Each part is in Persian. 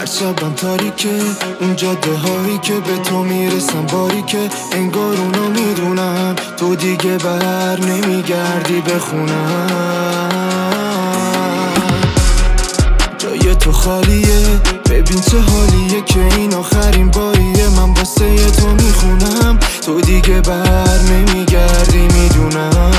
شبم تاریکه، اون جاده هایی که به تو میرسم باریکه. انگار اونو میدونم تو دیگه بر نمیگردی بخونم. جای تو خالیه، ببین چه حالیه که این آخرین باریه من واسه تو میخونم. تو دیگه بر نمیگردی میدونم.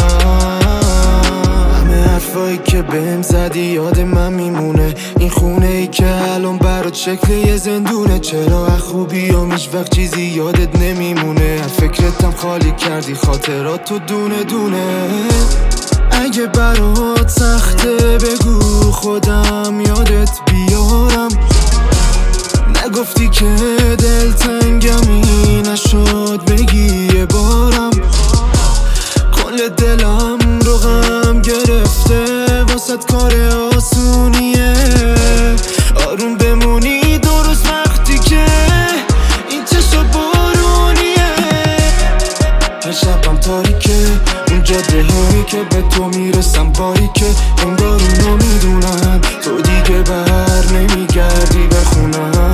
همه حرفایی که بهم زدی یاد من میمونه. این خونه ای که الان برات شکل یه زندونه. چرا از خوبی و هیچ وقت چیزی یادت نمیمونه. از فکرتم خالی کردی خاطرات تو دونه دونه. اگه برات سخته بگو خودم یادت بیارم. نگفتی که دلتنگمی نشد بگی یه بارم. کل دلم رو غم گرفته واسد کار آسونیه. آروم بمونی درست وقتی که این چشم بارونیه. هر شبم تاریکه، اون جاده هایی که به تو میرسم باریکه. انگار اونو میدونم تو دیگه بر نمیگردی بخونم.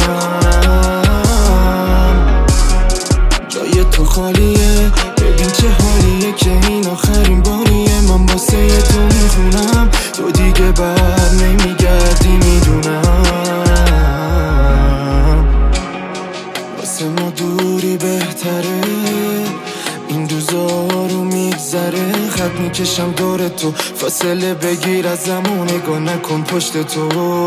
جای تو خالیه، ببین چه حالیه که این آخرین باریه من واسه تو میخونم. تو دیگه بر نمیگردی میدونم. واسه ما دوری بهتره، این روزا رو میگذره. خط میکشم دور تو، فاصله بگیر از زمان نگاه نکن پشت تو.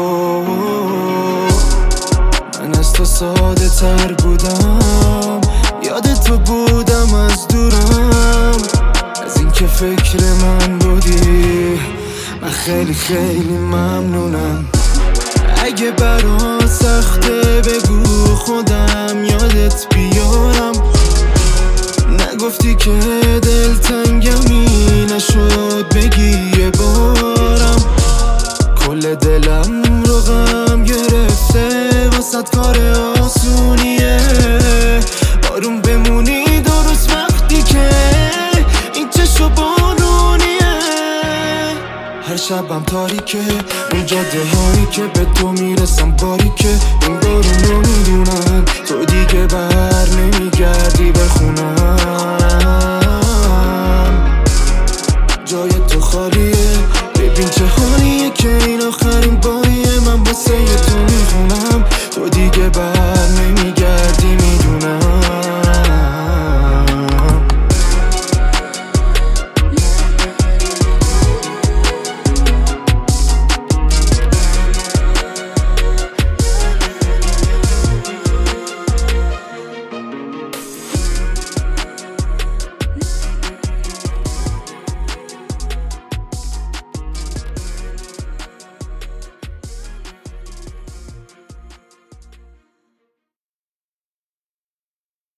من از تو ساده تر بودم، یاد تو بودم از دورم. از این که فکر من بودی من خیلی خیلی ممنونم. اگه برات سخته بگو خودم یادت بیارم. نگفتی که دلتنگمی نشد بگی یه بارم. کل دلم رو غم گرفته واسد کار آسونیه. آروم بمونی درست وقتی که این چشم بارونیه. هر شبم تاریکه، اون جاده هایی که به تو میرسم باریکه. انگار اونو میدونم